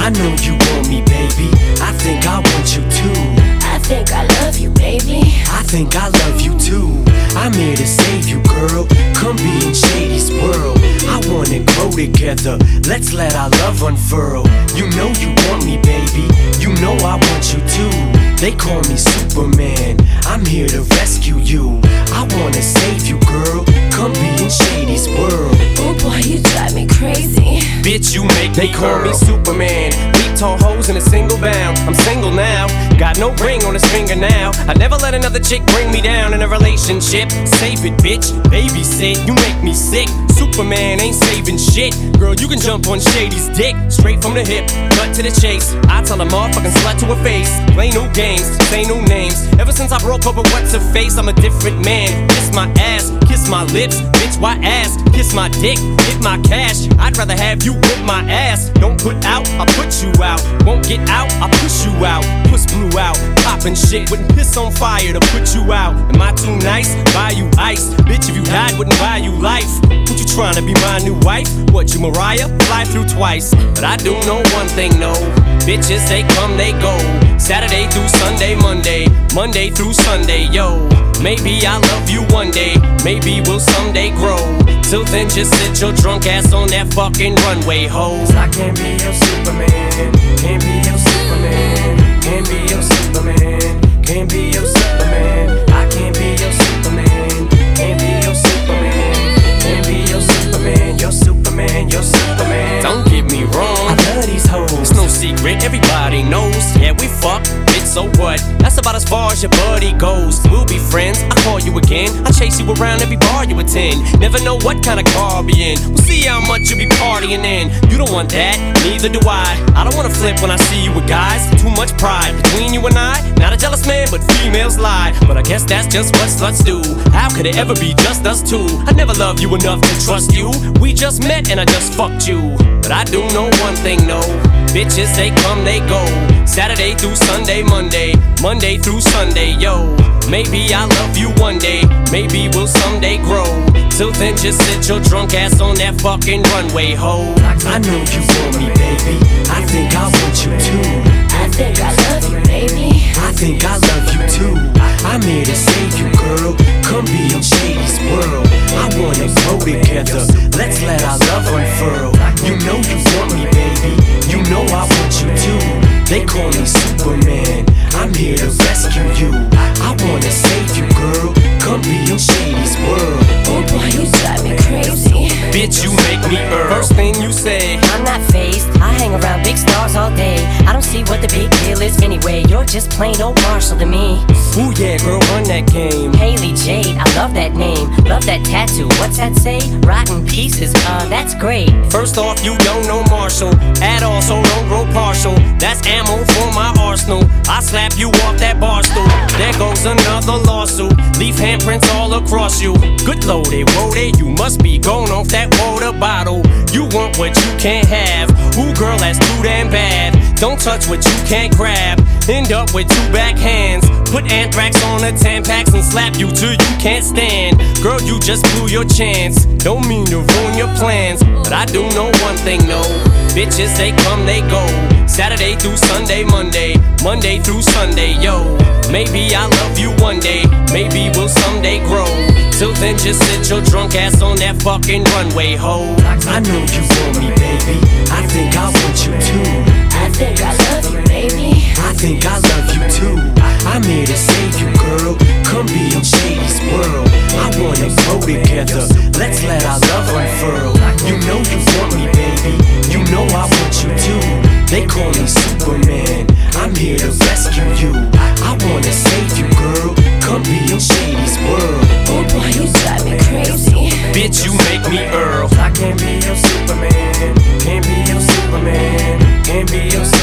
I know you want me, baby. I think I want you too. I think I love you, baby. I think I love you too. I'm here to save you, girl. Come be in Shady's world. I wanna grow together. Let's let our love unfurl. You know you want me, baby. You know I want you too. They call me Superman. I'm here to rescue you. I wanna save you, girl. Come be in Shady's world. Oh boy, you drive me crazy. Bitch, you make me call me Superman. Beat tall hoes in a single bound. I'm single now, got no ring on his finger now. I never let another chick bring me down in a relationship. Save it, bitch, babysit. You make me sick. Superman ain't saving shit. Girl, you can jump on Shady's dick. Straight from the hip, cut to the chase. I tell a motherfucking slut to her face. Play no games, say no names. Ever since I broke up with what's her face, I'm a different man. Kiss my ass, kiss my lips. Bitch, why ass? Kiss my dick, hit my cash. I'd rather have you whip my ass. Don't put out, I put you out. Won't get out, I push you out. Puss blew out, poppin' shit. Wouldn't piss on fire to put you out. Am I too nice? Buy you ice. Bitch, if you died, wouldn't buy you life. What you tryna be my new wife? What, you Mariah? Fly through twice. But I do know one thing, no. Bitches, they come, they go. Saturday through Sunday, Monday through Sunday, yo. Maybe I'll love you one day, maybe we'll someday grow. Till then, just sit your drunk ass on that fucking runway, ho. 'Cause I can't be your Superman, can't be your Superman, can't be your Superman, can't be your Superman. I can't be your Superman, can't be your Superman, can't be your Superman, your Superman, your Superman. Don't get me wrong, I love these hoes. it's no secret, everybody knows. Yeah, we fuck, bitch, so what? That's about as far as your buddy goes. We'll be friends, I call you again. I chase you around every bar you attend. Never know what kind of car I'll be in. We'll see how much you be partying in. You don't want that, neither do I. I don't wanna flip when I see you with guys. Too much pride between you and I. Not a jealous man, but females lie. But I guess that's just what sluts do. How could it ever be just us two? I never loved you enough to trust you. We just met and I just fucked you. But I do know one thing, no. Bitches, they come, they go. Saturday through Sunday, Monday through Sunday, yo. Maybe I'll love you one day, maybe we'll someday grow. Till then, just sit your drunk ass on that fucking runway, ho. I know you want me, baby. I think I want you too. I think I love you, baby. I think I love you too. I'm here to save you, girl. Come be in Shady's world. I wanna grow together. Let's let our love unfurl. You know you want me, baby. You know I want you too. They call me Superman. I'm here to rescue you. I wanna save you, girl. Come be in Shady's world. Oh boy, you drive me crazy. Bitch, you make me First thing you say, I'm not phased, I hang around big stars all day. I don't see what the big deal is anyway. You're just plain old Marshall to me. ooh yeah, girl, run that game. Haley Jade, I love that name. Love that tattoo, what's that say? Rotten pieces, that's great. First off, you don't know Marshall at all, so don't grow partial. That's ammo for my arsenal. I slap you off that bar stool. There goes another lawsuit. Leave handprints all across you. Good loaded, woaded, you must be going off that water bottle. You want what you can't have. Ooh, girl, that's too damn bad. Don't touch what you can't grab. End up with two backhands. Put anthrax on the Tampax and slap you till you can't stand. Girl, you just blew your chance. Don't mean to ruin your plans, but I do know one thing, no. Bitches, they come, they go. Saturday through Sunday, Monday through Sunday, yo. Maybe I'll love you one day, maybe we'll someday grow. Till then, just sit your drunk ass on that fucking runway, ho. I know you want me, baby. I think I want you too. I think I love you, baby. I think I love you too. I'm here to save you, girl. Come be in Shady's world. I wanna grow together. Let's let our love unfurl. You know you want me, baby. You know I want you too. They call me Superman. I'm here to rescue you. I wanna save you, girl. Come be in Shady's world. Oh boy, you drive me crazy. Bitch, you make me Earl. I can't be your Superman. Can't be your Superman. Can't be your Superman.